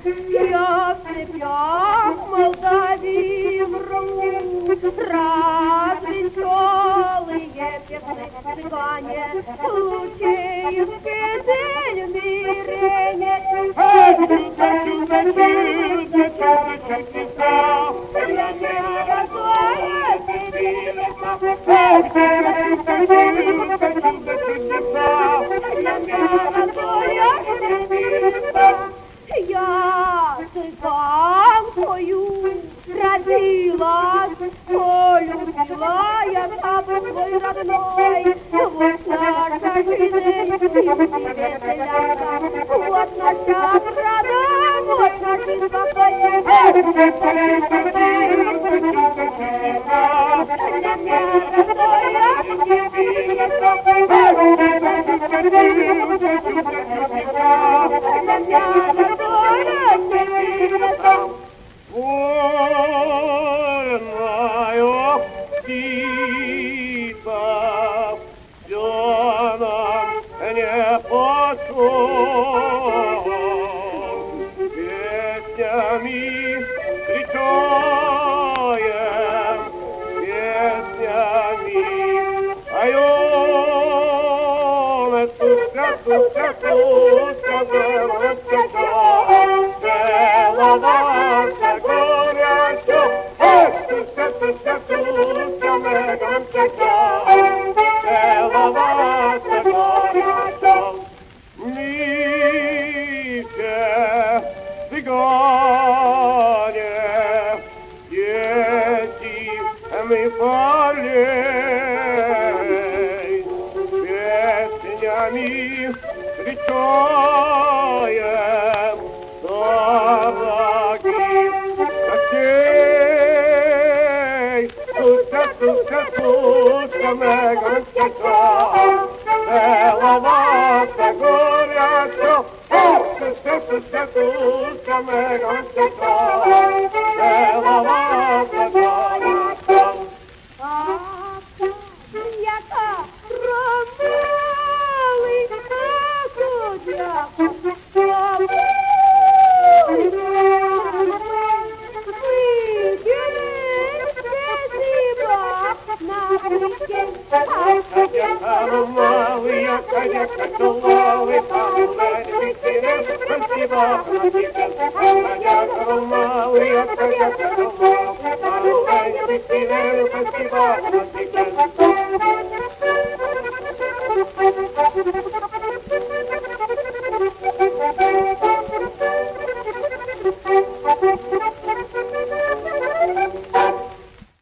Я в цепях Молдавии вру, раз веселые песны цыгане, лучей в песель мирене. Я не готова я цыганкою родилась, полюбила я табор свой родной. Вот наша жизнь, вот наша брата, вот наша спокойная. Вольная птица, все нам не потом, песнями кричаем, песнями поем. Туска, туска, туска, туска, целоваться горячо. Туска, туска, туска, туска, целоваться горячо. Мише, цыгане, дети, мы полей, песнями кричаем дорогих гостей. Туска, туска, туска, меган скача, целоваться горячо. Туска, туска, туска, меган скача, целоваться горячо. Яка ромали, Малые, конечно, туловы, малые, спасибо, малые, конечно, туловы, малые, спасибо,